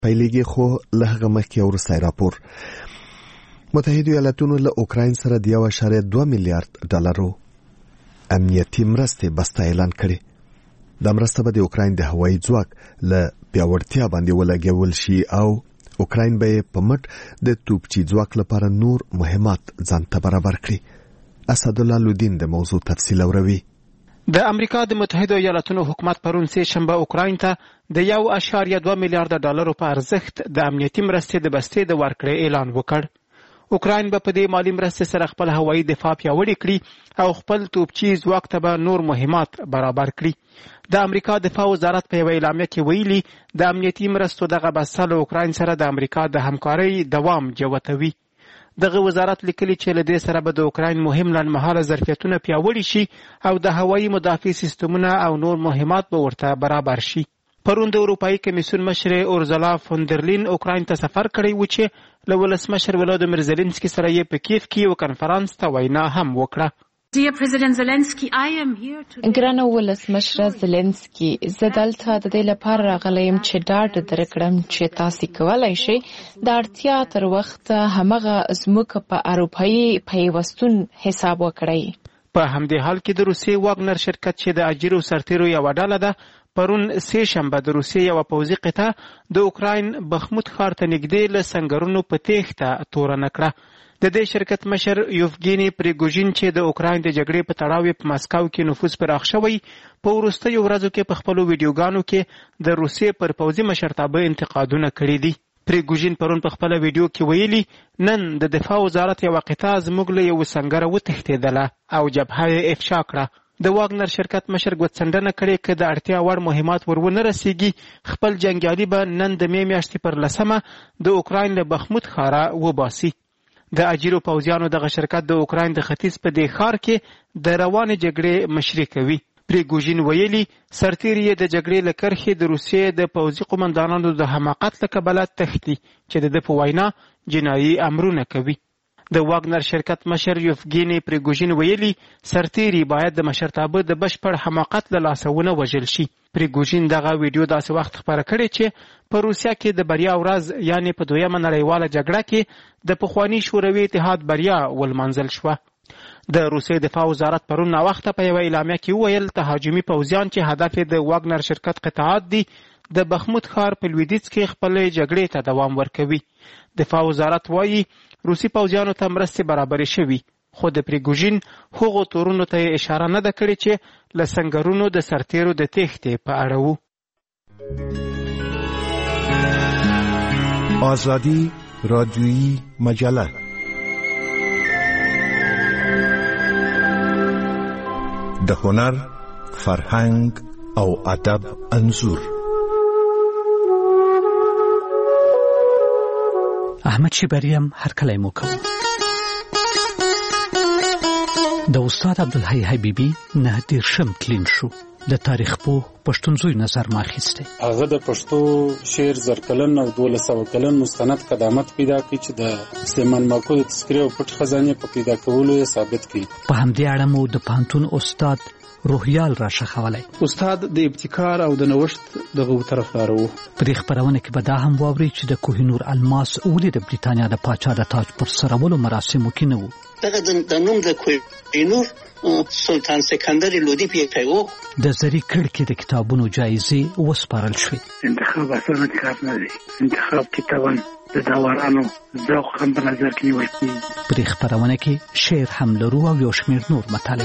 پیلېږي، خو له هغه مخکې یو وروستی راپور. متحده ایالاتونو له اوکراین سره د 1.2 میلیارډ ډالرو امنیتي مرستې بسته اعلان کړې. دا مرسته به د اوکراین د هوایي ځواک له پیاوړتیا باندې ولګول شي او اوکراین به په مټ د توپچي ځواک لپاره نور مهمات ځان ته برابر کړي. اسدالله لودین د موضوع تفصیل اوروي. د امریکا د متحده ایالاتونو حکومت پرون سه شنبه اوکراین ته د 1.2 میلیارډ ډالرو په ارزښت د امنیتي مرستې د بستې د ورکړې اعلان وکړ. اوکراین به په دې مالی مرستې سره خپل هوایي دفاع پیاوړې کړي او خپل توپچي ځواک ته به نور مهمات برابر کړي. د امریکا دفاع وزارت په یوه اعلامیه کې ویلي د امنیتي مرستو دغه بسته له اوکراین سره د امریکا د همکارۍ دوام جوتوي. دغه وزارت لیکلي چې له دې سره به د اوکراین مهم لنډمهاله ظرفیتونه پیاوړي شي او د هوایي مدافع سیستمونه او نور مهمات به ورته برابر شي. پرون د اروپایي کمیسیون مشر اورزلا فوندرلین اوکراین ته سفر کړی و چې له ولسمشر ولادیمیر زيلنسکي سره یې په کیف کې یو کنفرانس ته وینا هم وکړه. Dear President Zelensky, I am here today. ګرانه ولسمشر زيلنسکي، زه دلته د دې لپاره راغلی یم چې ډاډ درکړم چې تاسو کولی شئ د اړتیا تر وخت همغه زموږ په اروپایي پیوستون حساب وکړئ. په همدې حال کې د روسیې واګنر شرکت چې د اجیرو سرتیرو یوه ډله ده پرون سه شنبه د روسیې یوه پوځي قطعه د اوکراین بخموت ښار ته نږدې له سنګرونو په تېښته تورنه کړه. د دې شرکت مشر یوفګیني پریګوژین چې د اوکراین د جګړې په تړاو په مسکو کې نفوذ پراخ شوی، په وروستیو ورځو کې په خپلو ویډیوګانو کې د روسیې پر پوځي مشرتابه انتقادونه کړي دي. پریګوژین پرون په خپله ویډیو کې ویلي نن د دفاع وزارت یوه قطعه زموږ له یوه سنګره وتښتېدله او جبهه یې افشا کړه. د واګنر شرکت مشر ګوتڅنډنه کړې که د اړتیا وړ مهمات ورونه رسیږي، خپل جنګیالي به نن د مې میاشتې پر 10 د اوکراین له بخموت ښاره وباسي. د اجیرو پوځیانو دغه شرکت د اوکراین د ختیځ په دې ښار کې د روانې جګړې مشري کوي. پریګوژین ویلي سرتیري یې د جګړې له کرښې د روسیې د پوځي قومندانانو د حماقت له کبله تښتي چې د ده په وینا جنایي امرونه کوي. د واګنر شرکت مشر یوفګیني پریګوژین ویلي سرتیري باید د مشرتابه د بشپړ حماقت له لاسه ونه وژل شي. پریګوژین دغه ویډیو داسې وخت خپره کړې چې په روسیه کې د بریا ورځ یعنې په 2مه نړیواله جګړه کې د پخواني شوروي اتحاد بریا ولمانځل شوه. د روسیې دفاع وزارت پرون ناوخته په یوه اعلامیه کې وویل تهاجمي پوځیان چې هدف یې د واګنر شرکت قطعات دي د بخموت ښار په لویدیځ کې خپلې جګړې ته دوام ورکوي. دفاع وزارت وایي روسي پوځیانو ته مرستې برابرې شوي، خو د پریګوژین هغو تورونو ته یې اشاره نه ده کړې چې له سنګرونو د سرتیرو د تېښتې په اړه وو. آزادی رادیویی مجله د هنر، فرهنګ او ادب انځور. احمد شیبریم هرکلی مو کوم. د استاد عبدالحی حبیبی 19 کلین شو. د تاریخ پوه پښتون زوی نظر ما اخیستی. هغه د پښتو شعر زرکلن او 1200 کلن مستند قدامت پیدا کړي چې د سلیمان ماکو د تذکرې او پټ خزانه په پیدا کولو یې ثابت کړي. په همدې اړه مو د پوهنتون استاد روحیال را شخولی. استاد د ابتکار او د نوښت دغه طرفدار وو. په دې خپرونه کې به دا هم واوري چې د کوه نور الماس ولې د بریتانیا د پاچا د تاج پر سرولو مراسمو کې نه وو. دغه د نوم د کوه نور سلطان سکندر لودي پیټای وو. د زری کړکې د کتابونو جایزې وسپارل شوې. انتخاب اسانه کار نه دی. انتخاب کتابونه د داورانو ذوق هم په نظر کې نیول کېږي. په دې خپرونه کې شعر هم لرو او یو شمېر نور مطالب.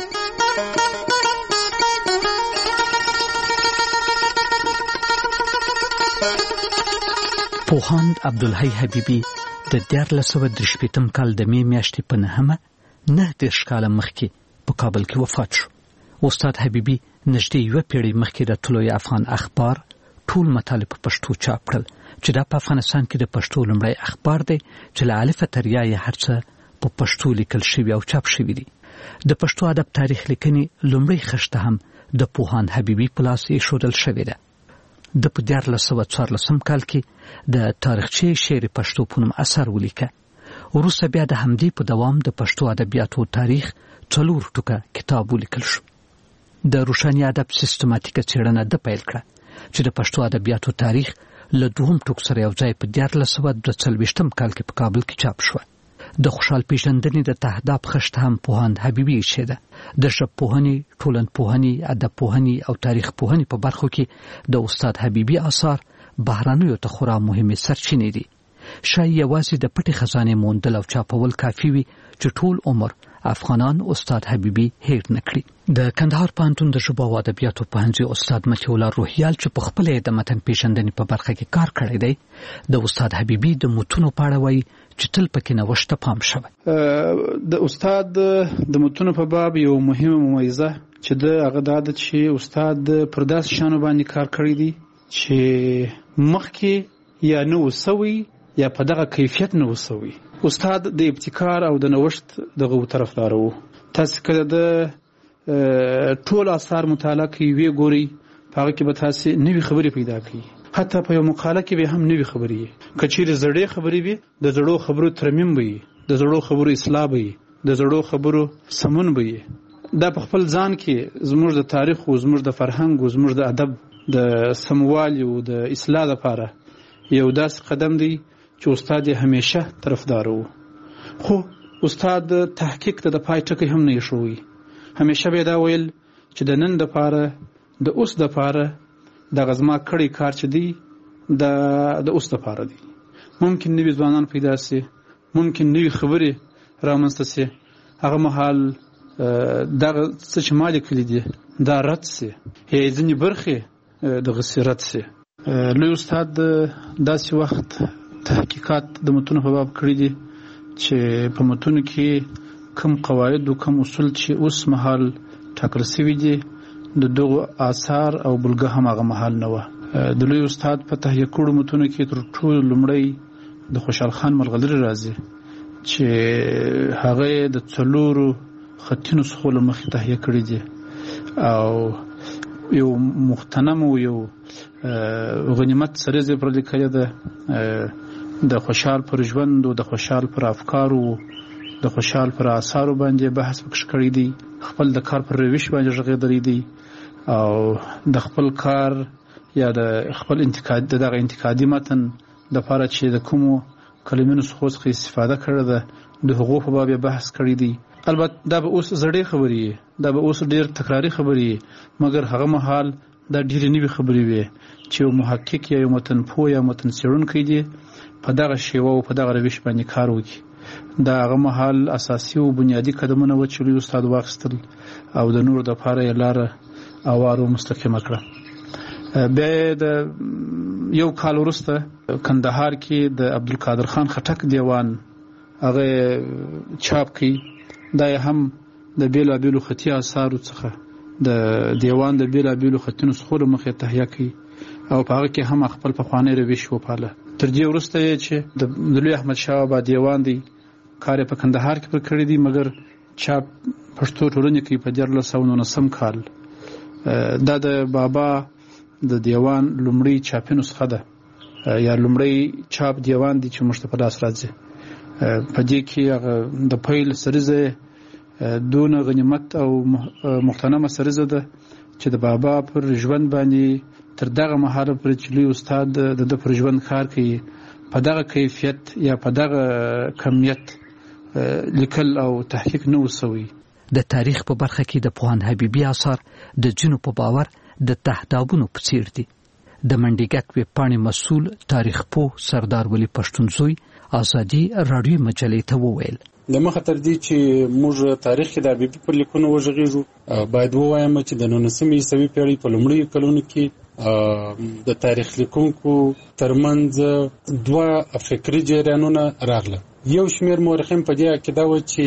پوهاند عبدالحی حبیبی د 1938 کال د مې میاشتې په 9 کاله مخکې په کابل کې وفات شو. استاد حبیبی نږدې یوه پیړۍ مخکې د طلوع افغان اخبار ټول مطالب په پښتو چاپ کړل چې دا په افغانستان کې د پښتو لومړی اخبار دی چې له الفه تر یاء هر څه په پښتو لیکل شوي او چاپ شوي دي. د پښتو ادب تاریخ لیکنې لومړۍ خښته هم د پوهاند حبیبی په لاس ایښودل شوې ده. د په 1914 کال کې د تاریخچې شعر پښتو په نوم اثر ولیکه. وروسته بیا د همدې په دوام د پښتو ادبیاتو تاریخ 4 ټوکه کتاب ولیکل شو. د روښاني ادب سیستماتیکه څېړنه د پیل کړه چې د پښتو ادبیاتو تاریخ له دوهم ټوک سره یو ځای په 1442 کال کې په کابل کې چاپ شو. د خوشحال پیژندنې د تهداب خشت هم پوهاند حبیبي شه ده. د ژبپوهنې، ټولنپوهنې، ادبپوهنې او تاریخ پوهنې په برخو کې د استاد حبیبي آثار بهرانیو ته خورا مهمه سرچینې دي. شاید یوازې د پټي خزانه موندل او چاپول کافي وي چې ټول عمر افغانان استاد حبیبي هیر نکړي. د کندهار پوهنتون د ژبو او ادبیاتو پوهنځي استاد متي الله روهیال چې په خپل د متن پیژندنې په برخه کې کار کړی دی، د استاد حبیبي د متونو په اړه وایي چې تل پکې نوښت پام شوی. د استاد د متونو په باب یو مهمه ممیزه چې د هغه د چې استاد پر داس شانو باندې کار کړی دی چې مخکې یا نو وسوي یا په دغه کیفیت نه وسوي. استاد د ابتکار او د نوښت دغه طرفدار وو. تاسو کله د ټول آثار مطالعه کوي وی ګوري هغه کې به تاسو نوې خبرې پیدا کړئ. حتی په یو مقاله کې به هم نوې خبرې کچېره زړې خبرې وي، د زړو خبرو ترمیم وي، د زړو خبرو اصلاح وي، د زړو خبرو سمون وي. دا په خپل ځان کې زموږ د تاریخ او زموږ د فرهنګ او زموږ د ادب د سموالي او د اصلاح لپاره یو داس قدم دی چې استاد همیشه طرفدار وو. خو استاد تحقیق ته د پای ټکی هم نه شوی. همیشه به دا ویل چې د نن د پاره د اوس د پاره د غزما کړي کار چې دی د اوس د پاره دی. ممکن نوی ځوانان پیدا سي، ممکن نوی خبرې رامنځته سي، هغه مهال دغه څه چې مالک لیدي دا رد سي، هي ځنې برخه د غسرت سي. لوی استاد داسې وخت تحقیقات د متونو په باب کړی دي چې په متونو کې کم قواعد او کم اصول چې اوس مهال ټاکل شوي دي د دغه آثار او بلګه هم هغه مهال نه و. د لوی استاد په تهیه کړو متونو کې تر ټولو لومړی د خوشحال خان ملغلري راځي چې هغه د څلورو خطینو څخه مخې تهیه کړی دي او یو مختنم او یو غنیمت سریزه پر لیکل ده د خوشحال پر ژوند او د خوشحال پر افکارو د خوشحال پر آثارو باندې بحث وکړی دی. خپل د کار پر روش باندې ژغېدلی دی او د خپل کار یا د خپل دغه انتقادي متن د لپاره چې د کومو کلمینو څخه استفاده کړې ده د حقوق په باب بحث کړی دی. البته دا به اوس زړې خبرې، دا به اوس ډېر تکراری خبرې، مګر هغه مهال دا ډېرې نوې خبرې وي چې یو محقق یا یو متن پوه یا متن څېړونکی دی په دغه شیوه او په دغه روش باندې کار وکړي. دا هغه مهال اساسي او بنیادی قدمونه و چې لوی استاد واخیستل او د نور د لپاره یې لاره اوارو مستقیمه کړه. بیا د یو کال وروسته کندهار کې د عبدالقادر خان خټک دیوان هغه چاپ کړي. دا هم د بیلابیلو خطي آثارو څخه د دیوان د بیلابیلو خطونو څخه مخې تهیه کړي او په هغه کې هم خپل پخوانی روش وپاله. تر دې وروسته چې د لوی احمد شاه بابا دیوان دی کار په کندهار کې پر کړی دی، مګر چاپ پښتو ټولنې کې په 1919 کال دا د بابا د دیوان لومړی چاپي نسخه ده یا لومړی چاپ دیوان دی چې موږ ته په لاس راځي. په دې کې د پیل سریزه دون غنیمت او مختنمه سریزه ده چې د بابا پر ژوند باندې تر دغه مهاله پر چې لوی استاد د پر ژوند کار کوي په دغه کیفیت یا په دغه کمیت لیکل او تحقیق نه وسوي. د تاریخ په برخه کې د پوهاند حبیبي آثار د جنو په باور د تهدابونو په څیر دي. د منډیګک ویب پاڼې مسؤل تاریخ پوه سردار ولی پښتونزوی ازادي راډیو مجلې ته وویل د مخه تر دې چې موږ تاریخ کې د حبیبي پر لیکونو وژغېږو باید ووایم چې د 19مې عیسوي پیړۍ په لومړیو کلونو کې د تاریخ لیکونکو ترمنځ دوه فکري جریانونه راغله. یو شمېر مورخین په دې عقیده وو چې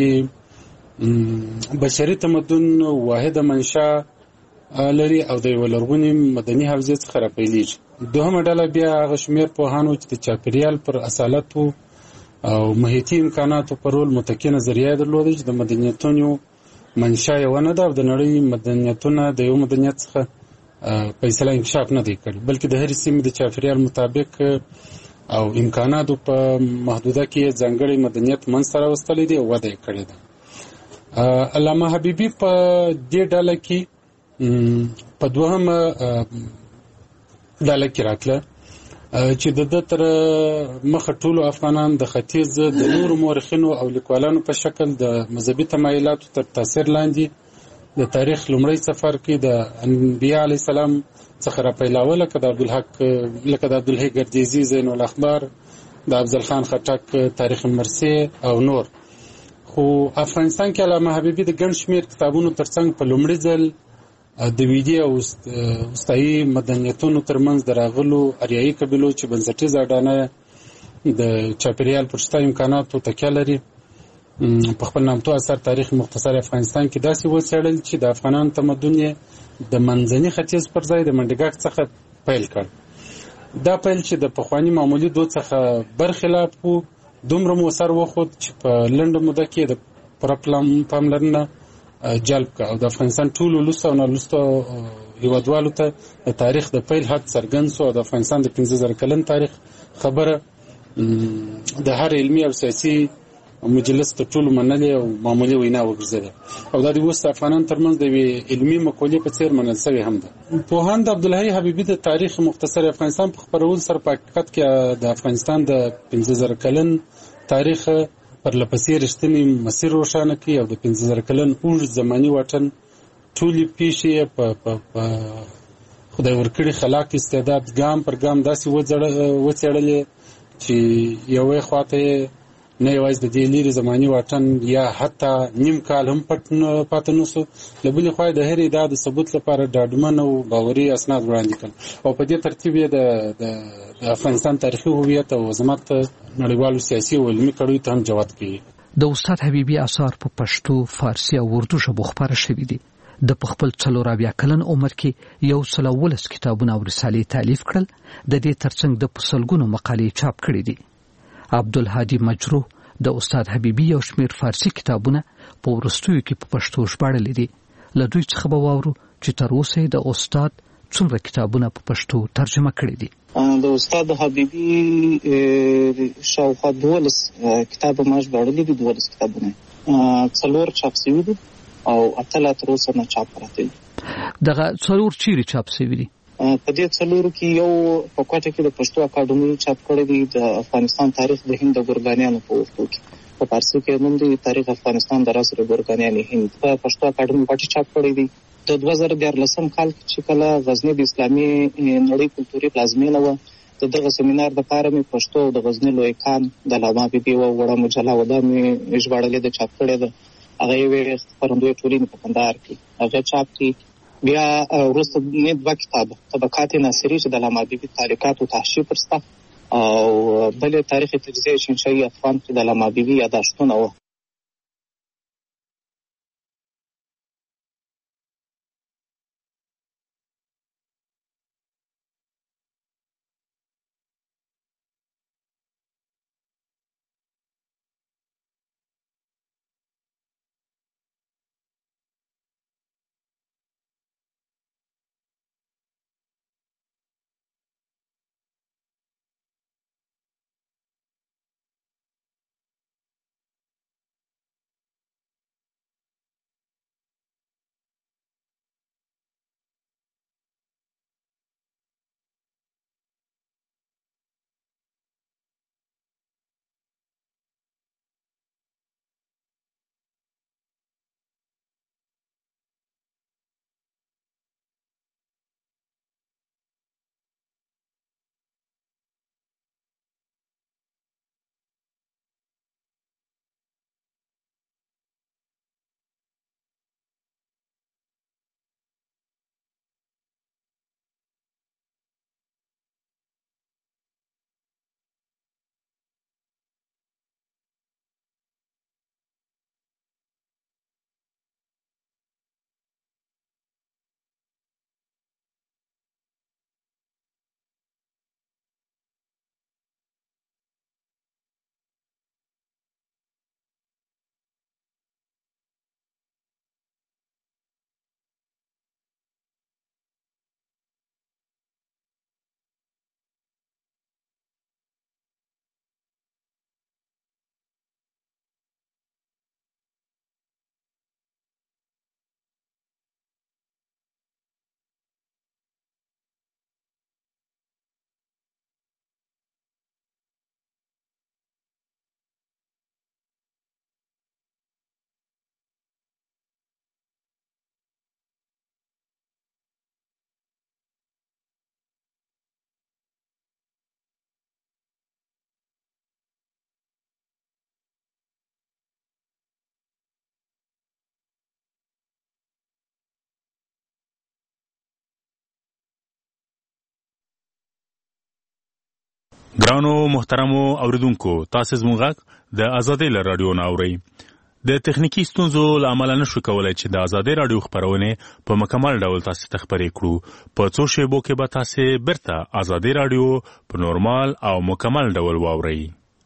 بشري تمدن واحده منشا لري او د یو لرغوني مدني حوزې څخه راپیلېږي. دوهمه ډله بیا هغه شمېر پوهانو چې د چاپېریال پر اصالتو او محیطي امکاناتو پر رول متکي نظریه درلوده چې د مدنیتونو منشا یو نه ده او د نړۍ مدنیتونه د یو مدنیت څخه فیصله انکشاف نه دی کړی، بلکې د هرې سیمې د چاپېریال مطابق او امکاناتو په محدوده کې ځانګړی مدنیت منځته راوستلی دی او وده یې کړې ده. علامه حبیبي په دې ډله کې په دوهمه ډله کې راتله چې د تر مخه ټولو افغانان د ختیځ د نورو مورخینو او لیکوالانو په شکل د مذهبي تمایلاتو تر تاثیر لاندې د تاریخ لومړی سفر کې د انبیاء علی السلام څخه راپیلاوه، لکه د عبدالحی ګردیزي زین الاخبار، د افضل خان خټک تاریخ مرثي او نور. خو افغانستان کې علامه حبیبي د ګڼ شمېر کتابونو ترڅنګ په لومړي ځل د ویدي او وستایي مدنیتونو ترمنځ د راغلو اریایي قبیلو چې بنسټیزه اډانه د چاپیریال پر شته امکاناتو تکیه لري په خپل نامتو اثر تاریخ مختصر افغانستان کې داسې وڅېړل چې د افغانانو تمدن یې د منځني ختیځ پر ځای د منډګک څخه پیل کړ. دا پیل چې د پخواني معمولي دود څخه برخلاف و، دومره مو سر وخوت چې په لنډه موده کې د پوره پاملرنه جلب کړه او د افغانستان ټولو لوستو او نالوستو هیوادوالو ته د تاریخ د پیل حد څرګند سو او د افغانستان د 15,000 کلن تاریخ خبره د هر علمي او سیاسي مجلس ته ټولو منلې او معمولي وینا وګرځېده او دا د اوس افغانانو ترمنځ د یوې علمي مقولې په څېر منل سوې هم ده. پوهاند عبدالحی حبیبي د تاریخ مختصر افغانستان په خپرولو سره په حقیقت کې د افغانستان د 15,000 کلن تاریخ پرلپسې رښتینی مسیر روښانه کړي او د 15,000 کلن اوږد زماني واټن ټولې پیښې په خدای ورکړي خلاق استعداد ګام پر ګام داسې وڅېړلې چې یوې خواته نه یوازې د دې لري زماني واټن یا حتی نیم کال هم پاتې نه سو، له بلې خوا د هر ادعا د ثبوت لپاره ډاډمن او باوري اسناد وړاندې کړل او په دې ترتیب یې د افغانستان تاریخي هویت او عظمت نړیوالو سیاسي او علمي کړیو ته هم جوت کړي. د استاد حبیبي آثار په پښتو، فارسي او اردو ژبو خپاره شوي دي. د خپل 40 کلن عمر کې 119 کتابونه او رسالې تالیف کړل. د دې ترڅنګ د پسلګونو مقالې چاپ کړې دي. عبدالهادي مجروح د استاد حبیبي یو شمېر فارسي کتابونه په وروستیو کې په پښتو ژباړلي دي. له دوی څخه به واورو چې تر اوسه د استاد څومره کتابونه په پښتو ترجمه کړي دي. د استاد حبیبي شاوخوا 12 کتابه ما ژباړلي دي، 12 کتابونه 4 چاپ شوي دي او 8 تر اوسه نه چاپ پراته دي. دغه 4 چیرې چاپ شوي دي؟ په دې 4 کې یو په کوټه کې د پښتو اکاډمي چاپ کړی دی، د افغانستان تاریخ د هند د ګورګانیانو په وختو کې، په فارسي کې نوم دی تاریخ افغانستان د راس ګورګانیان هند، په پښتو اکاډمي پټي چاپ کړی دی. د 2014 کال چې کله غزنی د اسلامي نړۍ کلتوري پلازمینه و، دغه سیمینار د پاره مې پښتو او د غزنی لوی کان د علامه حبیبي او وړه مجله و د مې ژباړلې د چاپ کړی ده. هغه یې خپرندوی ټولنې په کندهار کې هغه چاپ کړي. بیا وروسته نه 2 کتاب طبقات ناصري چې د علامه حبیبي تعلیقات او تحشیف پرسته او بل تاریخ تجزیه شینشاهي افغان چې د علامه حبیبي یاداشتونه و. ګرانو محترمو اوریدونکو تاسو زموږ د ازادۍ رادیو ناوړی د تخنیکی ستونزو لامل نشو کولای چې د ازادۍ رادیو خبرونه په مکمل ډول تاسو ته خبرې کړو په څو شیبو کې به تاسو برته ازادۍ رادیو په نورمال او مکمل ډول واورئ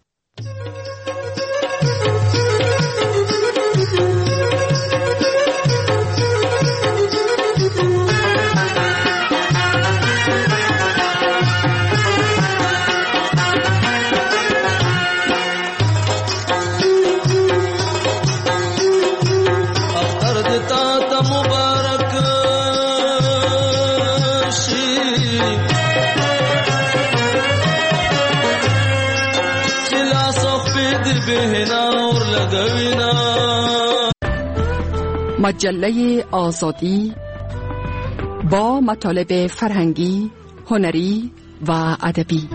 مجله آزادی با مطالب فرهنگی، هنری و ادبی.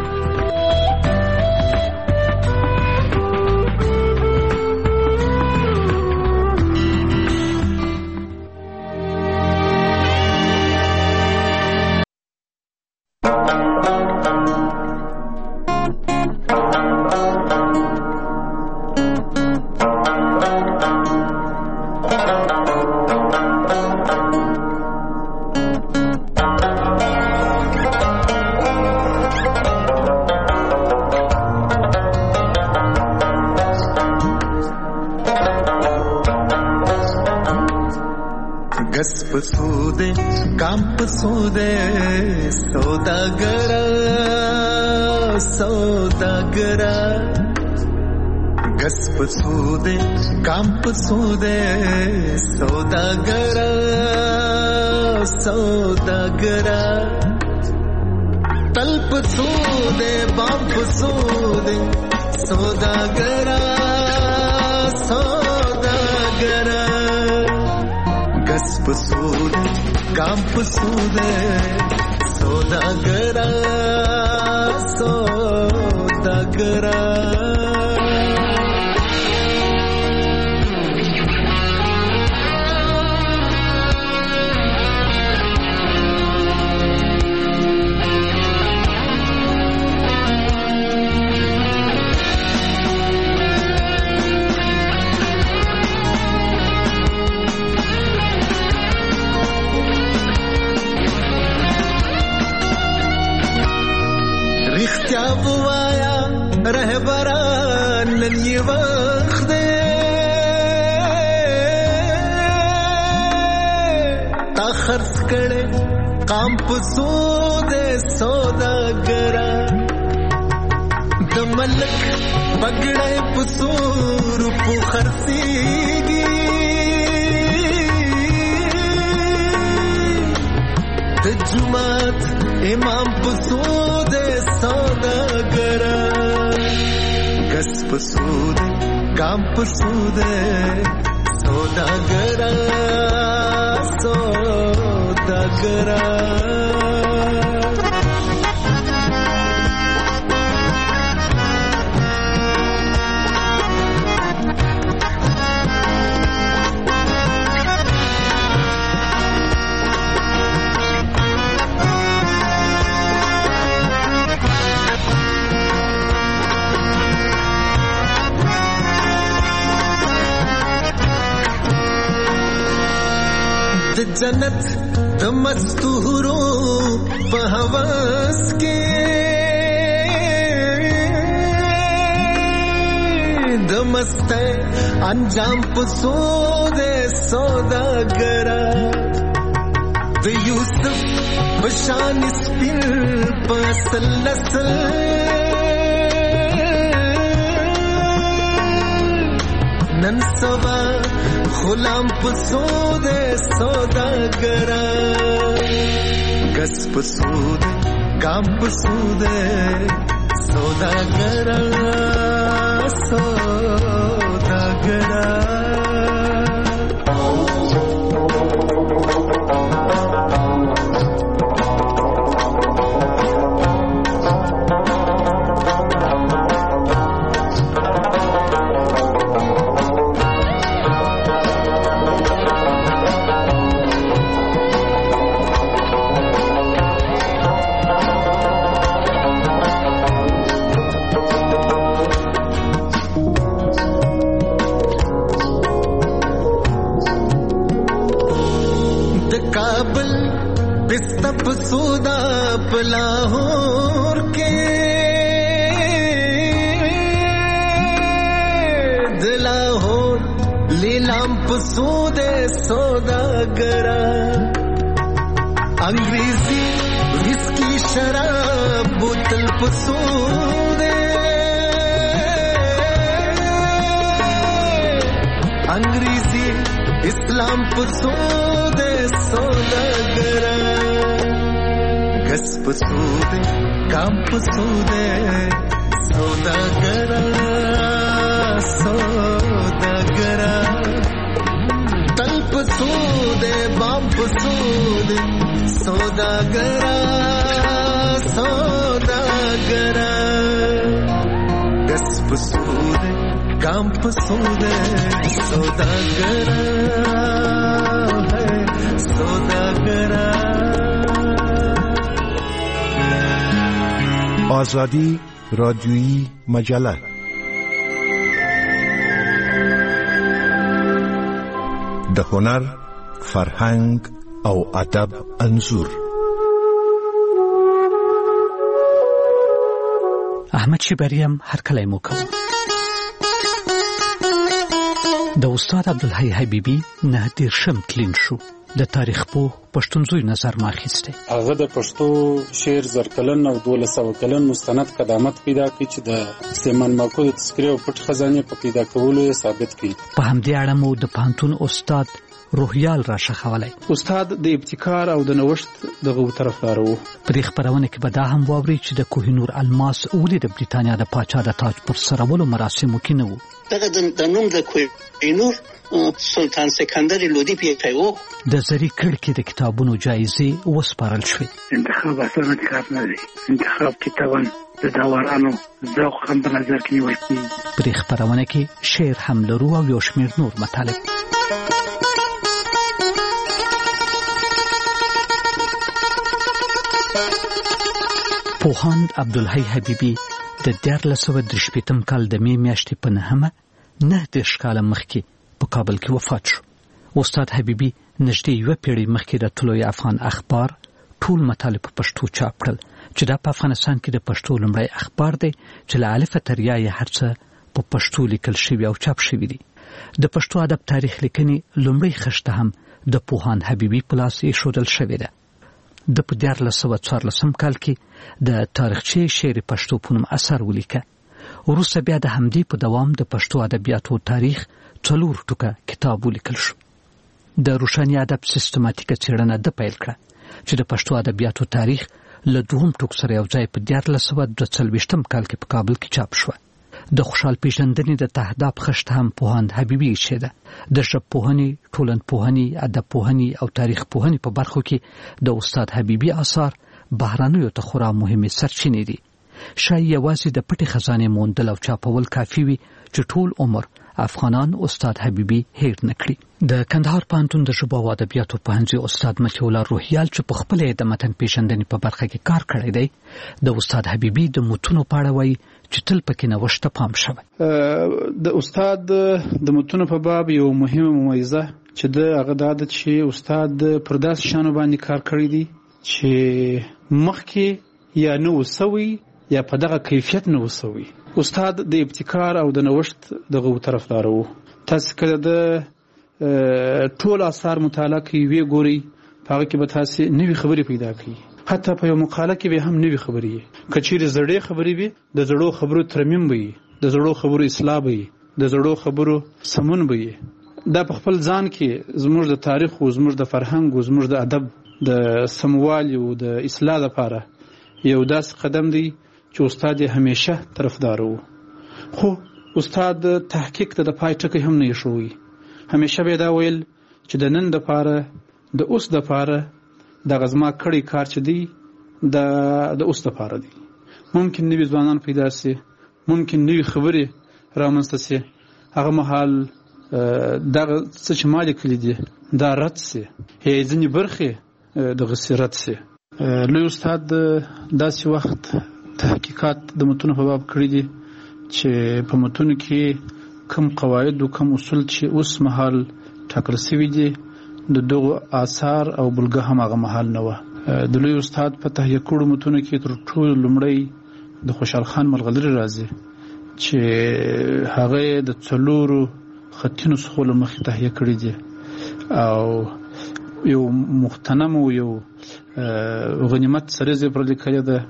जन्नत द मस्तूरो बहवस के द मस्त अंजाम पसोदे सौदागरा द यूसुफ बशान स्पिन पसलसल ननसवा غلام پسوده سوداگرا گس پسوده گام پسوده سوداگرا سوداگرا غلام پسود سوداگرا انگریزی ویسکی شراب بوتل پسود انگریزی اسلام پسود سوداگرا گس پسود کام پسود سوداگرا سوداگرا تل پسود بام پسود سوداگرا سوداگرا گس پسود کام پسود سوداگرا سوداگرا آزادی رادیویی مجله د هنر، فرهنګ او ادب انځور. احمد شبریم هرکلی مو کوم. د استاد عبدالحی حبیبی 19 تلین شو. د تاریخ په پښتونځوی نظر ماخسته. هغه د پښتو شعر زرکلن او 1200 کلن مستند قدامت پیدا کړ چې د سلیمان ماکو د تذکره او پټ خزانه په پیدا کولو یې ثابت کړ. په همدې اړه مو د پانتون استاد روحیال را شخولای. استاد د ابتکار او د نوښت دغه طرفدار وو. په دې خبرونه کې به دا هم واوري چې د کوهینور الماس ولې د بریتانیا د پاچا د تاج پر سرولو مراسمو کې نه وو. دغه د نوم د کوهینور سلطان سکندر لودي پیښو د زری کړکې د کتابونو جایزې وسپارل شوې. انتخاب اسانه کار نه دی. انتخاب کتابن د داورانو ذوق هم په نظر کې نیول کېږي. په دې خبرونه کې شعر هم لرو او یو شمېر نور مطالب. پوهاند عبدالحی حبیبی د 1938 کال د می میاشتې په 9 کاله مخکې په کابل کې وفات شو. استاد حبیبی نږدې یو پیړۍ مخکې د طلوع افغان اخبار ټول مطالب په پښتو چاپ کړل چې دا په افغانستان کې د پښتو لومړی اخبار دی چې له الف تر یا هر څه په پښتو لیکل شوی او چاپ شوی دی. د پښتو ادب تاریخ لیکنې لومړی خشته هم د پوهاند حبیبی په لاس ایښودل شوې ده. د 1914 کال کې د تاریخچې شعر پښتو په نوم اثر ولیکه. وروسته بیا د همدې په دوام د پښتو ادبیاتو تاریخ 4 ټوکه کتاب ولیکل شو. د روشنی ادب سیستماتیکه څېړنه د پیل کړه چې د پښتو ادبیاتو تاریخ له 2 ټوک سره یو ځای په 1942 کال کې په کابل کې چاپ شو. د خوشحال پیژندنې د تهداب خشت هم پوهاند حبیبی شه ده. د ژبپوهنې، ټولنپوهنې، ادبپوهنې او تاریخ پوهنې په برخو کې د استاد حبیبی آثار بهرانیو ته خورا مهمه سرچینې دي. شاید یوازې د پټې خزانه موندل او چاپول کافي وي چې ټول عمر افغانان استاد حبیبی هیر نکړي. د کندهار پوهنتون د ژبو او ادبیاتو پوهنځي استاد مطیع الله روحیال چې په خپل د متن پیژندنې په برخه کې کار کړی دی، د استاد حبیبی د متونو په اړه وایي چې تل پکې نوښت پام شوی. د استاد د متونو په باب یو مهمه ممیزه چې د هغه د چې استاد پر داس شانو باندې کار کړی دی چې مخکې یا نو وسوي یا په دغه کیفیت نه وسوي. استاد د ابتکار او د نوښت دغه طرفدار وو. تاسو کله د ټول آثار مطالعه کوي وی ګوري هغه کې به تاسو نوې خبرې پیدا کړئ. حتی په یو مقاله کې به هم نوې خبرې کچېره زړې خبرې وي، د زړو خبرو ترمیم وي، د زړو خبرو اصلاح وي، د زړو خبرو سمون وي. دا په خپل ځان کې زموږ د تاریخ او زموږ د فرهنګ او زموږ د ادب د سموالي او د اصلاح لپاره یو داس قدم دی چې استاد همیشه طرفدار وو. خو استاد تحقیق ته د پای ټکی هم نه شوی. همیشه به دا ویل چې د نن د پاره د اوس د پاره د غزما کړي کار چې دی د اوس د پاره دی. ممکن نوی ځوانان پیدا سي، ممکن نوی خبرې رامنځته سي، هغه مهال دغه څه چې مالک لیدي دا رد سي، هي ځنې برخه دغه سرت سي. لوی استاد داسې وخت تحقیقات د متونو په باب کړی دي چې په متونو کې کم قواعد او کم اصول چې اوس مهال ټاکل شوي دي د دغه آثار او بلګه هم هغه مهال نه و. د لوی استاد په تهیه کړو متونو کې تر ټولو لومړی د خوشحال خان ملغلري راځي چې هغه د څلورو خطي نسخو له مخې تهیه کړي دي او یو مختنم او یو غنیمت سریزه پر لیکل ده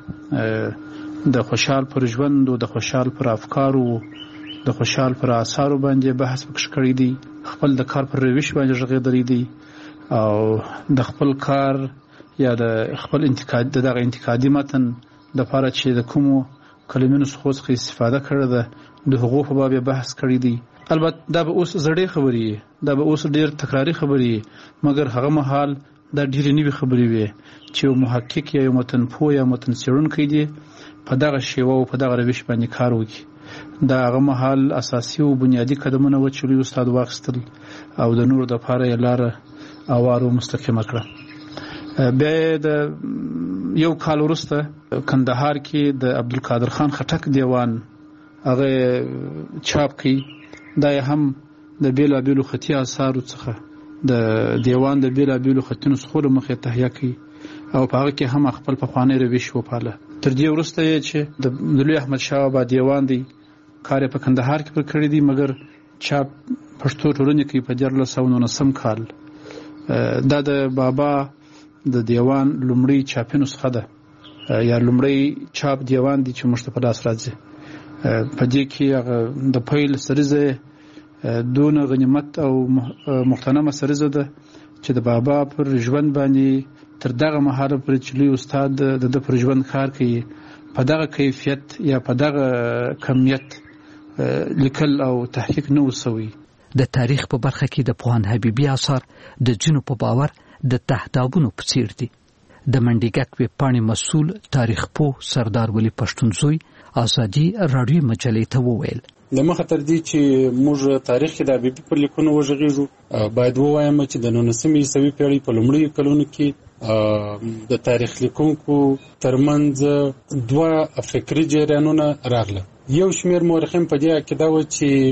د خوشحال پر ژوند او د خوشحال پر افکارو د خوشحال پر آثارو باندې بحث وکړ کړی دی خپل د کار پر روش باندې ژغېدلی دی او د خپل کار یا د خپل دغه انتقادي متن د لپاره چې د کومو کلمې نسخو څخه استفاده کړې ده د هغو په باب بحث کړی دی. البته دا به اوس زړې خبرې دا به اوس ډېر تکراری خبرې مګر هغه مهال دا ډېرې نوې خبرې وي چې یو محقق یا یو متنپوه یا متن څېړونکی دی په دغه شیوه او په دغه روش باندې کار وکړي. دا هغه مهال اساسي او بنیادي قدمونه و چې لوی استاد واخیستل او د نور د لپاره یې لاره اوارو مستقیمه کړه. بیا د یو کال وروسته کندهار کې د عبدالقادر خان خټک دیوان هغه چاپ کړي. دا هم د بیلابیلو خطي آثارو څخه د دیوان د بیلابیلو خطي نسخو له مخې تهیه کړي او په هغه کې هم خپل پخوانی روش وپاله. تر دې وروسته یې چې د لوی احمد شاه بابا دیوان دی کار په کندهار کې پر کړی دی مګر چاپ پښتو ټولنې کې په 1919 کال. دا د بابا د دیوان لومړی چاپي نسخه ده یا لومړی چاپ دیوان دی چې موږ ته په لاس راځي. په دې کې د پیل سریزه دون غنیمت او محترمه سریزه ده چې د بابا پر ژوند باندې تر دغه مهاله پر چې لوی استاد د پر ژوند کار کوي په دغه کیفیت یا په دغه کمیت لیکل او تحقیق نه وسوي. د تاریخ په برخه کې د پوهاند حبیبي آثار د جنو په باور د تهدابونو په څیر دي. د منډیګک ویبپاڼې مسؤل تاریخ پوه سردار ولی پښتونزوی ازادي راډیو مجلې ته وویل د مخه تر دې چې موږ تاریخ کې د حبیبي پر لیکونو وژغېږو باید ووایم چې د 19مې عیسوي پیړۍ په لومړیو کلونو کې د تاریخ لیکونکو ترمنځ دوه فکري جریانونه راغله. یو شمېر مورخین په دې عقیده وو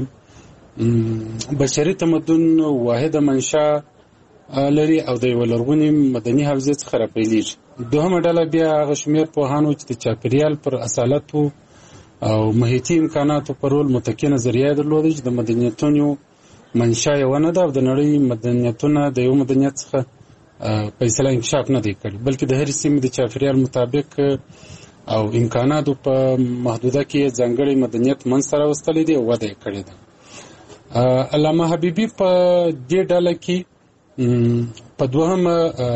چې بشري تمدن واحده منشا لري او د یو لرغونې مدني حوزې څخه راپیلېږي. دوهمه ډله بیا هغه شمېر پوهانو چې د چاپېریال پر اصالتو او محیطي امکاناتو پر رول متکي نظریه درلوده چې د مدنیتونو منشا یې ونه ده او د نړۍ مدنیتونه د یو مدنیت څخه فیصله انکشاف نه دی کړی بلکې د هرې سیمې د چاپېریال مطابق او امکاناتو په محدوده کې ځانګړی مدنیت منځته راوستلی دی او وده یې کړې ده. علامه حبیبي په دې ډله کې په دوهمه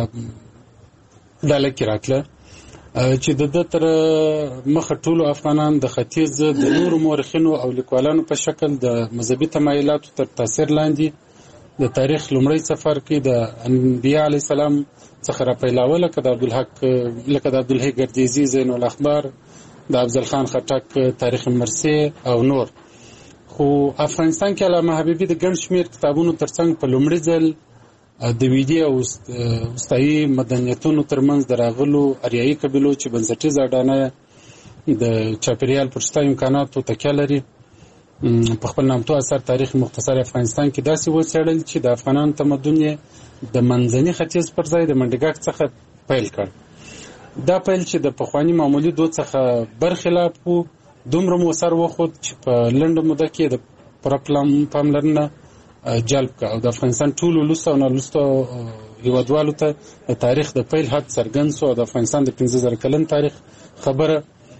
ډله کې راتله چې د تر مخه ټولو افغانان د ختیځ د نورو مورخینو او لیکوالانو په شکل د مذهبي تمایلاتو تر تاثیر لاندې د تاریخ لومړی سفر کې د انبیاء علیه السلام څخه راپیلاوه لکه د عبدالحی ګردیزي زین الاخبار د افضل خان خټک تاریخ مرسي او نور. خو افغانستان کې علامه حبیبي د ګڼ شمېر کتابونو ترڅنګ په لومړي ځل د ویدي او وستایي مدنیتونو ترمنځ د راغلو اریایي قبیلو چې بنسټیزه اډانه د چاپېریال پر شته امکاناتو تکیه لري په خپل نامتو اثر تاریخ مختصر افغانستان کې داسې وڅېړل چې د افغانانو تمدن یې د منځني ختیځ پر ځای د منډیګک څخه پیل کړ. دا پیل چې د پخواني معمولي دود څخه برخلاف و دومره مؤثر وښود چې په لنډه موده کې د پوره پاملرنه جلب کا او د افغانستان ټولو لوستو او نالوستو هیوادوالو ته د تاریخ د پیل حد څرګند سو او د افغانستان د 15,000 کلن تاریخ خبره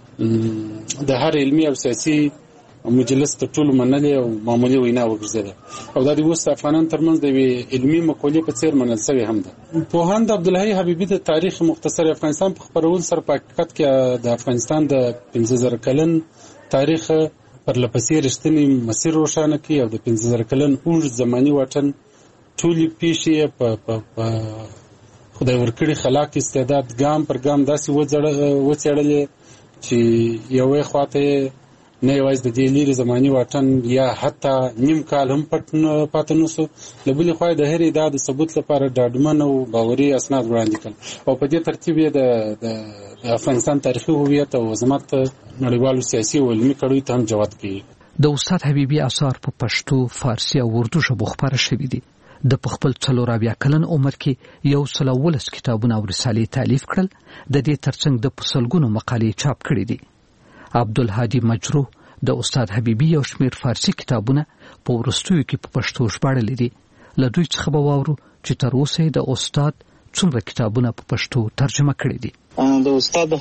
د هر علمي او سیاسي مجلس ته ټولو منلې او معمولي وینا وګرځېده او دا د اوس افغانان ترمنځ د علمي مقولې په څیر منل شوی هم ده. پوهاند عبدالحی حبیبي د تاریخ مختصر افغانستان په خبرول سره په حقیقت کې د افغانستان د 15,000 کلن تاریخ پر لپسې رښتینی مسیر روښانه کړي او د 15,000 کلن اوږد زماني واټن ټولې پیښې په خدای ورکړي خلاق استعداد ګام پر ګام داسې وڅېړلې چې یوې خواته نه یوازې د دې لري زماني واټن یا حتی نیم کال هم پاتې نشو له بلې خوا د هرې ادعا د ثبوت لپاره ډاډمن او باوري اسناد وړاندې کړل او په دې ترتیب یې د افغانستان تاریخي هویت او عظمت نړیوالو سیاسي او علمي کړیو ته هم جوت کړي. د استاد حبیبي آثار په پښتو، فارسي او اردو ژبو خپاره شوي دي. د خپل 40 کلن عمر کې 119 کتابونه او رسالې تالیف کړل. د دې ترڅنګ د پسلګونو مقالې چاپ کړې دي. عبدالهادي مجروح د استاد حبیبي یو شمېر فارسي کتابونه په وروستیو کې په پښتو ژباړلي دي. له دوی څخه به واورو چې تر اوسه د استاد څومره کتابونه په پښتو ترجمه کړي دي. د استاد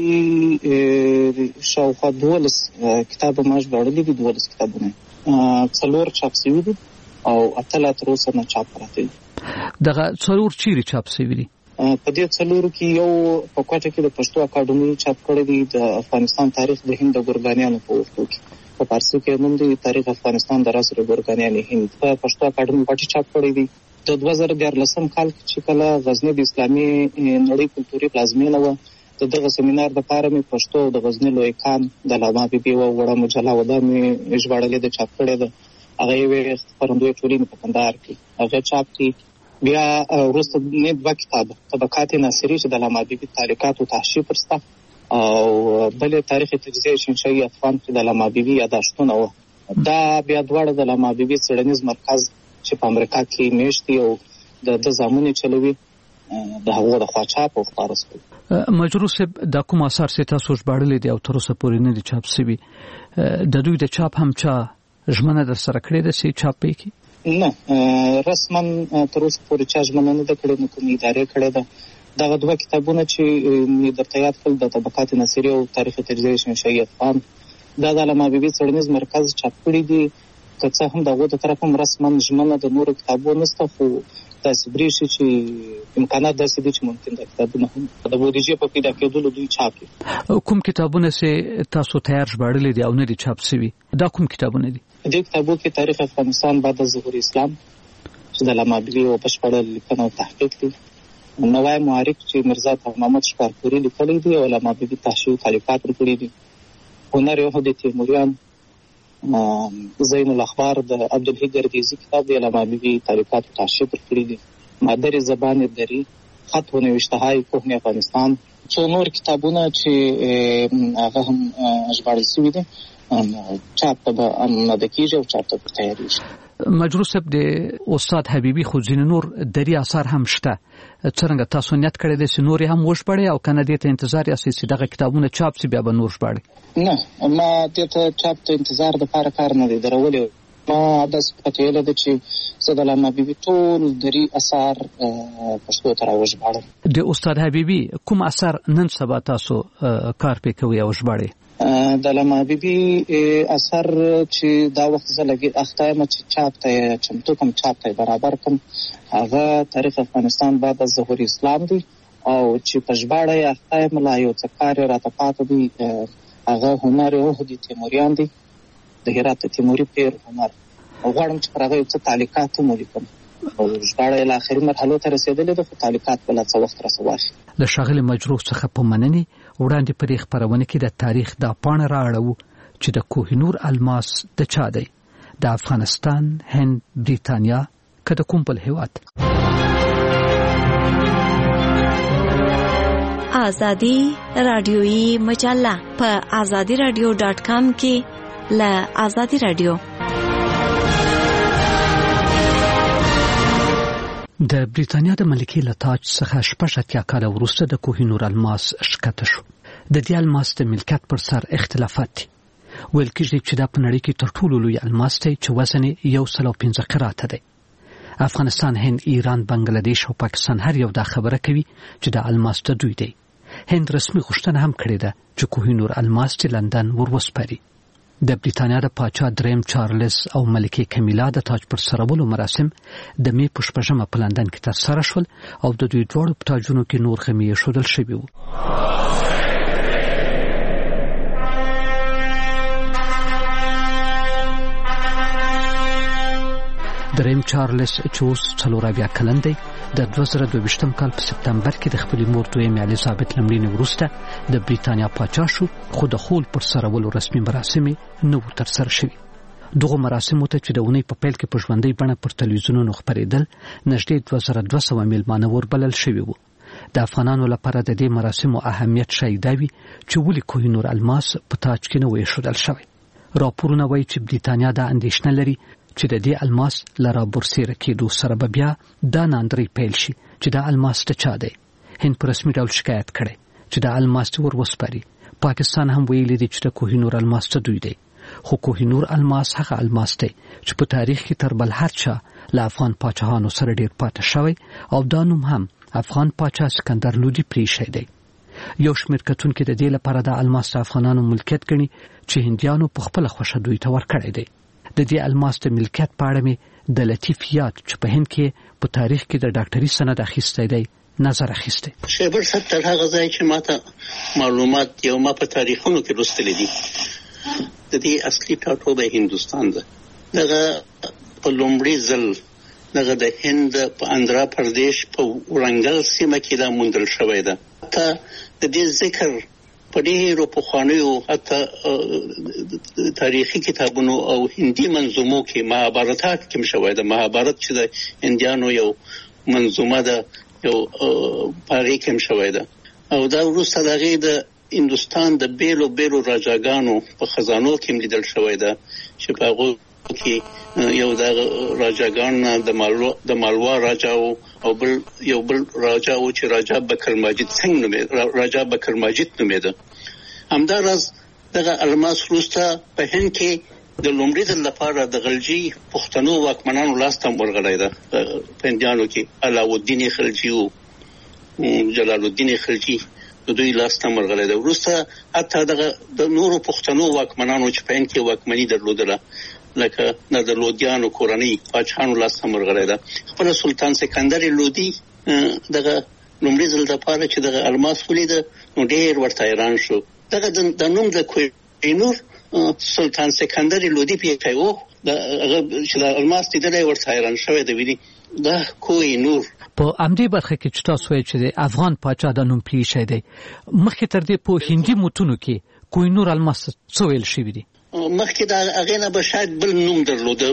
حبیبي شاوخوا 12 کتابه ما ژباړلي دي، 12 کتابونه 4 چاپ شوي دي او 8 تر اوسه نه چاپ پراته دي. دغه 4 چیرې چاپ شوي دي؟ په دې 4 کې یو په کوټه کې د پښتو اکاډمي چاپ کړی دی، د افغانستان تاریخ د هند ګورګانیانو په وختو کې. په فارسي کې نوم دی تاریخ افغانستان د راس ګورګانیان هند، په پښتو اکاډمي باندې چاپ کړی دی. د 2014 کال چې کله غزنی د اسلامي نړۍ کلتوري پلازمینه و، دغه سیمینار د پاره می پښتو د غزنی لوی کان د علامه حبیبي او وړه مجله ودا می ژباړلې د چاپ کړی ده. هغه یې خبرندوی ټولنې په کندهار کې هغه چاپ کړي. بیا وروسته نه 2 کتاب طبقات ناصری چې د علامه حبیبي تعلیقات او تحشیف پرسته، او بل تاریخ تجزیه شنشای افغان چې د علامه حبیبي یاداشتونه و. دا بیا دواړه د علامه حبیبي څېړنیز مرکز چې په امریکا کې میشتي او د زامنې چلوي د هغه د خوا چاپ او خپاره شوی. مجروح صاحب دا کوم اثار چې تاسو ژباړلي دي او تر اوسه پورې نه دي چاپ شوي، د دوی د چاپ هم چا ژمنه در سره کړې ده چې چاپ یې کړي؟ نه، رسما تر اوسه پورې چا ژمنه نه ده کړې، نه کومې ادارې کړې ده. دغه 2 کتابونه چې درته یاد کړل د طبقات ناصری او تاریخ تجزیه شنشای افغان، دا د علامه حبیبي څېړنیز مرکز چاپ کړي دي. که څه هم دغه د طرف هم رسما ژمنه د نورو کتابونو نشته، خو داسې برېښي چې امکانات داسې دي چې ممکن د کتابونه هم د بودیجې په پیدا کېدلو دوی چاپ کړي. کوم کتابونه چې تاسو تیار ژباړلي دي او نه دي چاپ شوي، دا کوم کتابونه دي؟ دې کتابو کې تاریخ افغانستان بعد از ظهور اسلام چې د علامه حبیبي او بشپړه لیکنه او تحقیق دي، نوای معارف چې مرزا محمد شکارپوري لیکلی دی او علامه حبیبي تحشیف تعلیقات ورکړي دي، هنر یهود تیموریان، زین الاخبار د عبدالحی گردیزی کتاب دی علامه حبیبي تعلیقات او تحشیف ورکړي دي، مادر زبان دری، خط و نوشته‌های کهن افغانستان، څو نور کتابونه چې هغه هم ژباړل شوي دي، چاپ ته به آماده کېږي او چاپ ته به تیارېږي. مجروح صاحب د استاد حبیبي خو ځینې نور دري اثار هم شته، څرنګه تاسو نیت کړی دی چې نور هم وژباړئ او که نه دې ته انتظار یاستئ چې دغه کتابونه چاپ شي بیا به نور ژباړئ؟ نه، ما دې ته چاپ ته انتظار دپاره کار نه دی درولی. ما داسې پته ویلی ده چې زه د علامه حبیبي ټول دري اثار پښتو ته راوژباړم. د استاد حبیبي کوم اثر نن سبا تاسو کار پې کوئ او ژباړئ؟ د علامه حبیبي اثر چې دا وخت زه لګي اخته یم چې چاپ ته چمتو کوم، چاپ ته برابر کوم، هغه تاریخ افغانستان بعد از ظهور اسلام دی، او چې په ژباړه یې اخته یم لا یو څه کار یې راته پاته دی، هغه هنر یهود تیموریان دی، د هرات تیموري پیر هنر. غواړم چې پر هغه یو څه تعلیقات هم ولیکم او ژباړه یې له آخري مرحلو ته رسېدلې ده، خو تعلیقات به لا څه وخت راڅه واخلي. د ښاغلي مجروح څخه په مننې وړاندې په دې خپرونه کې د تاریخ دا پاڼه رااړوو چې د کوه نور الماس د چا دی، د افغانستان، هند، بریتانیا که د کوم بل هېواد. آزادي رادیویي مجله په azadiradio.com کې له آزادي رادیو. د بریتانیا د ملکې له تاج څخه 86 کاله وروسته د کوه نور الماس ښکته شو. د دې الماس د ملکیت پر سر اختلافات دي. ویل کېږي چې دا په نړۍ کې تر ټولو لوی الماس دی چې وزن یې 115 قراته دی. افغانستان، هند، ایران، بنگلاديش او پاکستان هر یو دا خبره کوي چې د الماس د دوی دی. هند رسمي غوښتنه هم کړې ده چې کوه نور الماس چې لندن وروسپاري. د بریتانیا د پاچا دریم چارلز او ملکې کمیلا د تاج پر سرولو مراسم د می په 6 په لندن کې ترسره شول او د دوی دواړو په تاجونو کې نور غمي شودل شوي وو. دریم چارلز چې اوس 40 کلن دی د 2022 کال په سپتمبر کې د خپل مور دویم الیزابت لمړینې وروسته د بریتانیا پاچا شو، خو د خول پر سرولو رسمي مراسم نه و ترسره شوي. دغه مراسمو ته چې د اونۍ په پیل کې په ژوندۍ بڼه پر تلویزیونونو خپرېدل، نږدې 2200 میلمانه وربلل شوي وو. د افغانانو لپاره د دې مراسمو اهمیت شاید دا وي چې ولې کوه نور الماس په تاج کې نه و ایښودل شوی. راپورونه وایي چې بریتانیا دا اندېښنه لري چې د دې الماس لرا برسېره کېدو سره به بیا دا ناندرۍ پیل شي چې دا الماس د چا دی. هند په رسمي ډول شکایت کړی چې دا الماس ور وسپاري. پاکستان هم ویلي دی چې د کوه نور الماس ته دوی دی، خو کوهینور الماس هغه الماس دی چې په تاریخ کې تر بل هر چا له افغان پاچاهانو سره ډیر پاتې شوی او دا نوم هم افغان پاچا سکندر لودي پریښی دی. یو شمېر کتونکو د دې لپاره د الماس افغانانو ملکیت ګڼي چې هندیانو په خپل خوښه دوی ته ورکړی دی. د دې الماس د ملکیت په اړه مې د لطیف یاد چې په هند کې په تاریخ کې د ډاکټري سند اخیستی دی نظر اخیستی. شیبر صاحب تر هغه ځای چې ماته معلومات یو ما په تاریخونو کې لوستلي دي د دې اصلي ټاټوبه هندوستان ده. دغه په لومړي ځل دغه د هند په اندرا پردیش په ورنګل سیمه کې دا موندل شوی ده. ته د دې ذکر په ډېرو پخوانیو حتی تاریخي کتابونو او هندي منظومو کې مهابارات کې شوی ده. مهابارات چې د هندیانو یو منظومه ده یو پاره کې شوی ده او دا وروسته دغه د هندوستان د بیلو راجاګانو په خزانو کې لیدل شوی ده چې په هغه کې یو د راجاګان د مالوا راجا او بل راجا او چې راجا بکر ماجد څنګه نومې راجا بکر ماجد نومېده. همداراز دغه الماس وروسته په هند کې د لومړي ځل لپاره د غلجي پښتنو واکمنانو لاس ته ورغلی ده. په هندیانو کې علاءالدین خلجي او جلال الدین خلجي د دوی لاس ته ورغلی ده. وروسته حتی دغه د نورو پښتنو واکمنانو چې په هند کې واکمني درلودله لکه د لودیانو کورنۍ پاچاهانو لاس ته ورغلی ده. خپل سلطان سکندر لودي دغه لومړي ځل لپاره چې دغه الماس ولیده نو ډېر ورته حیران شو. دغه د نوم د کوهینور سلطان سکندر لودي پیښی و هغه چې د الماس لیدلی ورته حیران شوی دی. ویلي دا کوهینور په امدې برخه کې چې تاسو وایئ چې د افغان پاچا د نوم پیښی دی مخکې تر دې په هندي متونو کې کوهینور الماس څه ویل شوي دي؟ مخکې د هغې نه به شاید بل نوم درلوده.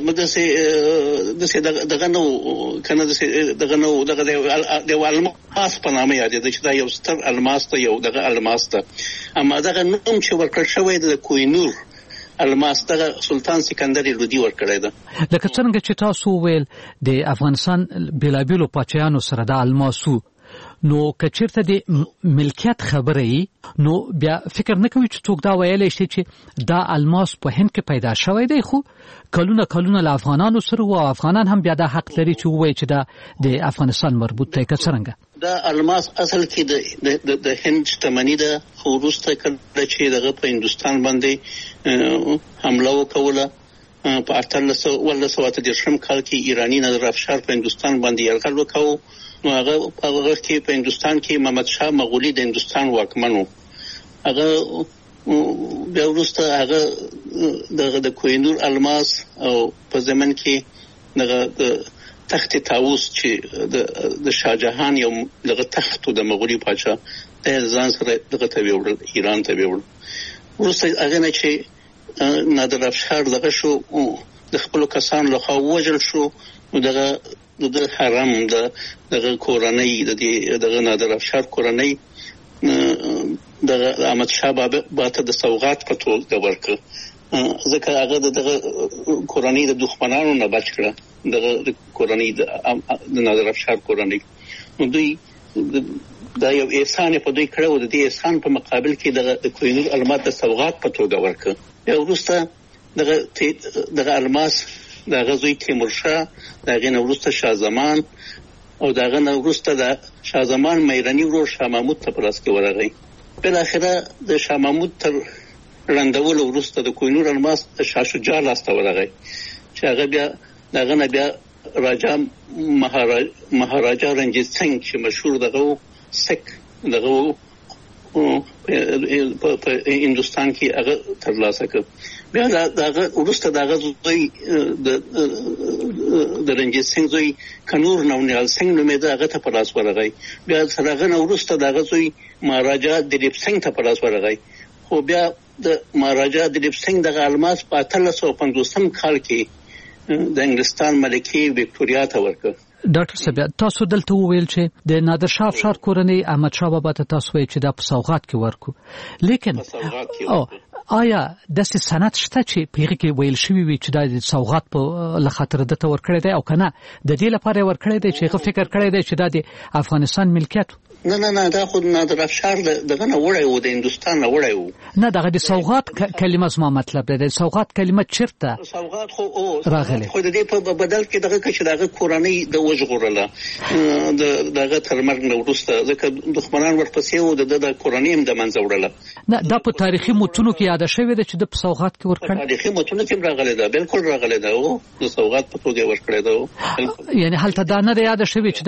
داسې دغه نه و که نه دغه نه و دغه د یو الماس په نامه یادېده چې دا یو ستر الماس ده یو دغه الماس ده. اما دغه نوم چې ورکړل شوی د کوهینور الماس دغه سلطان سکندر لودي ورکړی ده. لکه څنګه چې تاسو ویل د افغانستان بېلابېلو پاچایانو سره د الماسو نو کچیرته د ملکیت خبرې نو بیا فکر نه کوي چې څوک دا ویلی شي چې دا الماس په هند کې پیدا شوی دی خو کلونه له افغانانو سره او افغانان هم بیا دا حق لري چې ووایي چې دا د افغانستان مربوط دی که څرنګه؟ دا الماس اصل کې د هند شتمني ده خو وروسته کله چې دغه په هندوستان باندې حمله وکوله په 1813 کال کې ایرانی نادر افشار په هندوستان باندې یرغل وکاو. نو هغه کې په هندوستان کې محمد شاه مغولي د هندوستان واکمن و. هغه بیا وروسته هغه د کوهینور الماس او په زمن کې دغه تخت طاووس چې د شاهجهان یو دغه تخت د مغولي پاچا د ځان سره دغه ته ویوړل ایران ته ویوړل. وروسته هغه نه چې نادر افشار دغه شو د خپل کسان له خوا وژل شو نو دغه د حرم دغه کورنۍ دغه نادر افشار کورنۍ دغه احمد شاه بابا ته د سوغات په توګه ورکړه ځکه هغه دغه کورنۍ د دښمنانو نه بچ کړه دغه کورنۍ د نادر افشار کورنۍ. نو دوی دا یو احسان په دوی کړو د دې احسان په مقابل کې د کوهینور الماس د سوغات په توګه ورکړه. بیا وروسته دغه الماس دغه زوی تیمورشاه دغه نه وروسته شاه زمان او دغه نه وروسته د شاه زمان میرنی ورور شاه محمود ته پلاس کې ورغی. بل اخره د شاه محمود تر رندول وروسته د کوهینور الماس د شاه شجاع لاس ته ورغی چې هغه بیا دغه نه بیا راجا مهاراجا رنجیت سنگ چې مشهور دغه سک دغه په هندوستان کې هغه ترلاسه کړ. بیا دغه وروسته دغه زوی د رنجیت سنگ زوی کنور نونیال سنگ نومېده هغه ته په لاس ورغی. بیا تر هغه نه وروسته دغه زوی مهاراجا دلیپ سنگ ته په لاس ورغی. خو بیا د مهاراجا دلیپ سنگ دغه الماس په 1850 کال کې د انګلستان ملکه وکټوریا ته ورکړ. ډاکټر صاحب تاسو دلته وویل چې د نادر شاه افشار کورنۍ احمد شاه بابا ته تاسو وایي چې دا په سوغات کې ورکو لیکن آیا داسې سند شته چې په هغه کې ویل شوی وي چې دا د سوغات په لخاطر دته ورکړی دی او کنه د دې لپاره ورکړی دی چې هغه فکر کړی دی چې دا د افغانستان ملکیت؟ نه دا خو نادر افشار دغه نه وړی و د هندوستان نه وړی و نه دغه د سوغات کلمه زما مطلب دی د سوغات کلمه چیرته سوغات خو د دې په بدل کې دغه چې دغه کورنۍ د وژغورله دغه تر مرګ نه وروسته ځکه دښمنان ورپسې و د کورنۍ هم د منځه وړله نه دا په تاریخي متونو کې یاد شوی دی چې د سوغات کې ورکړ تاریخي متونو کې راغلی دا بالکل راغلی دا او د سوغات په توګه ورکړی دا یعنی هلته دا نه یاد شوی چې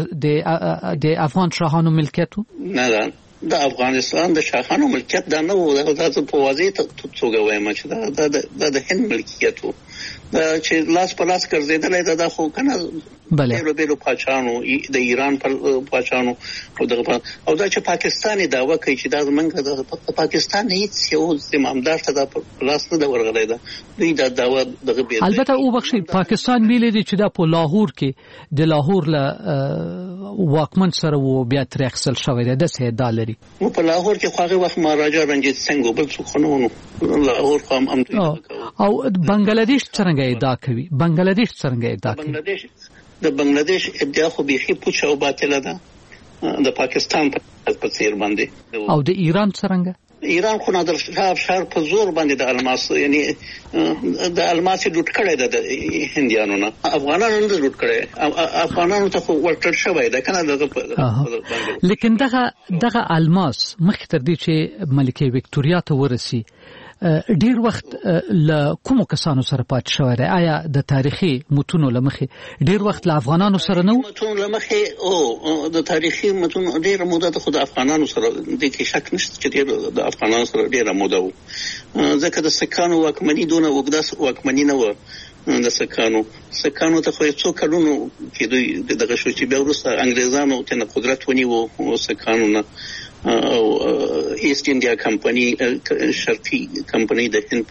د افغان شاهانو ملکیت نه د افغانستان د شاهانو ملکیت دا نه و دا په واضح توګه وایم چې دا د هند ملکیت و دا چې لاس په لاس ګرځېدلی دا خو کنه بیلو پاچانو د ایران پاچانو او دا چې پاکستان دعوه کوي چې دا زمونږ د پاکستان هیڅ یو زمامدار ته دا لاس نه ورغلی دا دوی دا دعوه دغه بیل البته او بخشي پاکستان ویلي دي چې دا په لاهور کې د لاهور له واکمن سره و بیا تر اخسل شوی دی د سیدا لري نو په لاهور کې خو هغه وخت مهاراجا رنجیت سنگ بل څوک نه لاهور خو هم او بنگلاديش څنګه ادعا کوي بنگلاديش څنګه ادعا کوي د بنگلاديش ادعا خو بيخي پوچه او باطله ده د پاکستان په څیر باندې او د ایران څنګه ایران خو نادر شاه په زور باندې د الماس یعنی د الماس لوټ کړی د هندیانو نه افغانانو نه لوټ کړی افغانانو ته ورټر شوی دا کنه دغه لیکن دغه الماس مخکې تر دې چې ملکه وکټوریا ته ورسی ډیر وخت له کومو کسانو سره پات شوی دی آیا د تاریخي متونو لمخې ډیر وخت له افغانانو سره نو متونو لمخې او د تاریخي متونو ډیر موده د خود افغانانو سره د کې شک نشته چې ډیر د افغانانو سره ډیر موده و ځکه د سکانو واکمنی دونه وګداس واکمنی نه و د سکانو ته خو څو کلونو کې دوی دغه شو چې بیا وروسته انګریزانو ته قدرت ونیو او سکانو نه او ایست انډیا کمپنی شرقي کمپنی د هند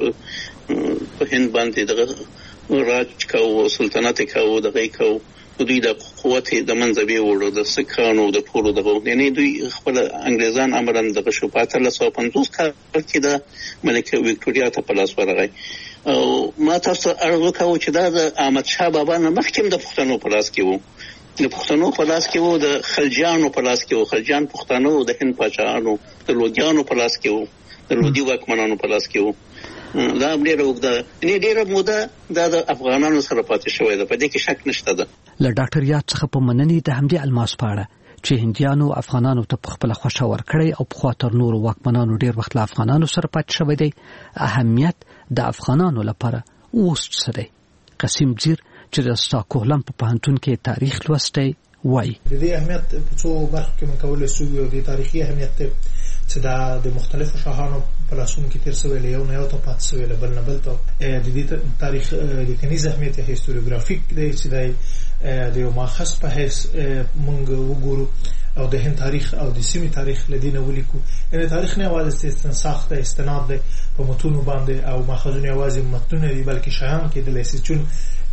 په هند باندې دغه راج کاو سلطنت کاو دغه کاو دوی د قوت د منځبي وړو د سکانو د ټولو دغه یعنی دوی خپل انګریزان امرن دغه شو په 1350 کال کې د ملکه وکټوریا ته په لاس ورغی او ما تاسو ارزو کاوه چې دا د احمد شاه بابا نه مخکې د پښتنو په لاس کې وو د پښتنو په لاس کې وو د خلجانو په لاس کې وو خلجان پښتنو د هند پاچاهانو د لودیانو په لاس کې وو د لودي واکمنانو په لاس کې وو دا ډېر وګړه نه ډېر موده د افغانانو سره پاتې شوی ده په دې کې شک نشته ده له ډاکټر یاد څخه په مننې د همدې الماس پاړه چې هندیانو افغانانو ته خپل خوښه ورکړي او په خاطر نور واکمنانو ډېر وخت له افغانانو سره پاتې شوی دی اهمیت د افغانانو لپاره اوس څه دی قسم زیر چې د استاکولم په پوهنتون کې تاریخ لوستی وایي د دې اهمیت په څو برخو کې مکولې شوی او د تاریخي اهمیت چې د مختلفو شاهانو په لاسونو کې تیر شوی یو نه یو ته پات شوی بل نه بل ته د دې تاریخ لیکنیز اهمیت هیستوریوګرافیک دی چې د یو ماخص په حیث مونږ وګورو او د هند تاریخ او د سیمې تاریخ لدینه ولیکو یعنی تاریخ نه یوازې استنساخ ته استناد دی په متونو باندې او ماخذونه یوازې متونه دي بلکې شایان کې د لیسچون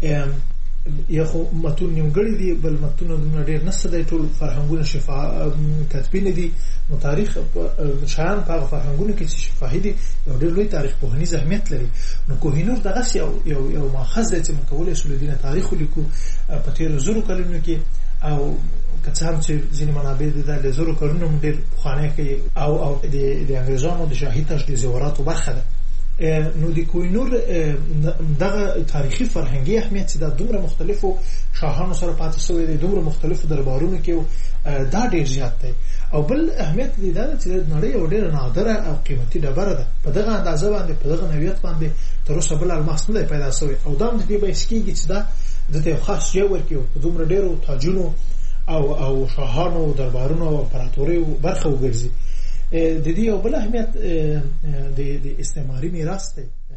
یا خو متون نیمګړي دي بل متونه د ډېر نسته د ټول فرهنګونه شفا کتبین دي نو تاریخ شایان په فرهنګونو کې چې شفاهي دي یو ډېر لوی تاریخ پوهنیز اهمیت لري نو کوهینور دغه یو ماخذ دی چې مکولې شو لدینه تاریخ ولیکو په تیر زرو کلونو کې او که څه هم چې ځینې منابع د زرو کلونو ډېر پخوانی کوي او د انګریزانو د شاهي تجدید زوراتو برخه ده نو د کوهینور دغه تاریخي فرهنګي اهمیت چې د دومره مختلفو شاهانو سره پاتې شوی دی دومره مختلفو دربارونو کې دا ډېر زیات دی او بل اهمیت دی دا چې د نړۍ یو ډېر نادره او قیمتي ډبره ده په دغه اندازه باندې په دغه نوعیت باندې تر اوسه بل الماس نه پیدا شوی او دا د دې بحث کېږي چې دا د خاص ځای ورکوي په دومره ډېرو تاجونو او شاهانو دربارونو او امپراتوریو برخه وګرځي د دې یو بل اهمیت د استعماري میراث دی